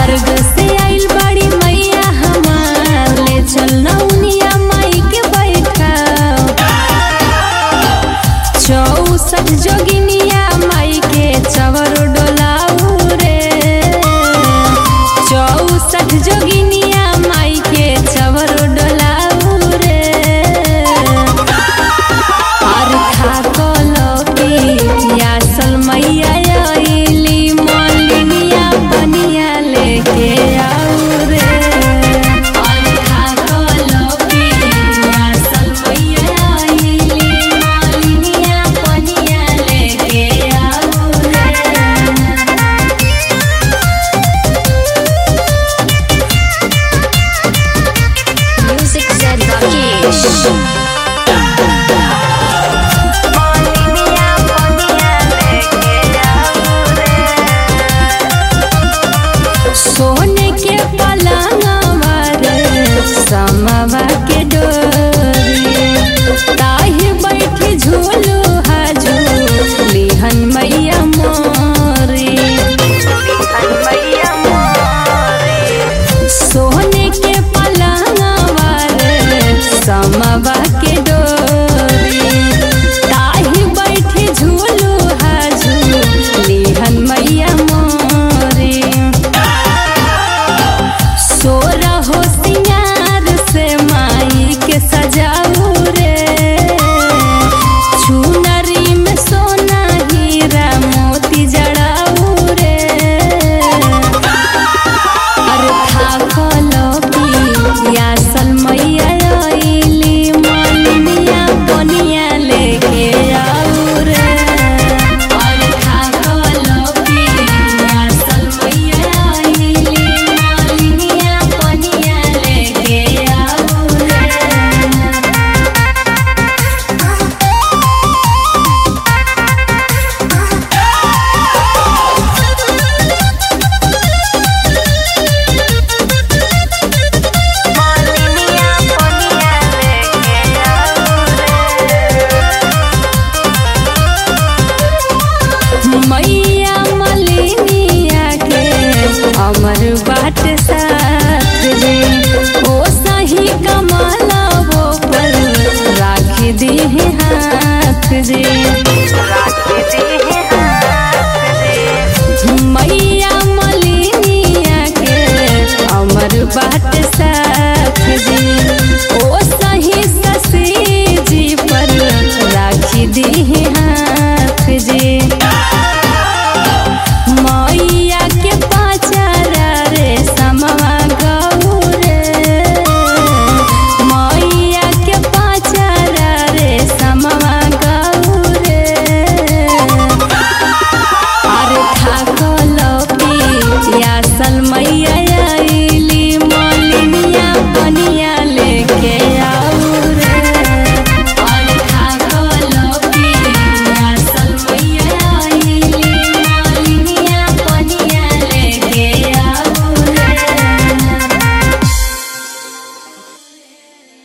स्वर्ग से आइल बड़ी मैया हमार, ले चल नौनिया माई के बैठा। 64 जोगिनिया माई के चवर डोलाऊ रे, 64 जोगिनिया माई के चवर डोलाऊ रे। और थाकल पियासल मैया आइली, मलिनिया बनिया लेके आऊ रे। और थाकल पियासल मैया आइली, मलिनिया बनिया लेके आऊ रे। Music said Rakesh. सोने के पलंगवा रे, समवा के डोरी, ताही बैठी झूलू हाजू लिहन मैया मोरी। सोने के पलंगवा रे, समवा के डोरी, ताही बैठी झूलू हाजू लिहन मैया मोरी। सोरा हो सिंगार से माई के सजाऊ रे, चुनरी में सोना हीरा मोती जड़ाऊ रे। और थाकल पियासल मैया आइली, मलिनिया बनिया लेके आऊ रे। और थाकल पियासल मैया आइली, मलिनिया बनिया लेके आऊ रे। मैया मलिनिया के अमर बाट साथ जे, ओ सही कमला वो पर राख दी हाथ जे। मैया मलिनिया के अमर बाट साथ जे, ओ सही ससी जी पर राख दी हाथ जे। मैया के पाचारा रे समवा गऊ रे, मैया के पाचारा रे समवा गऊ रे। और थाकल पियासल मैया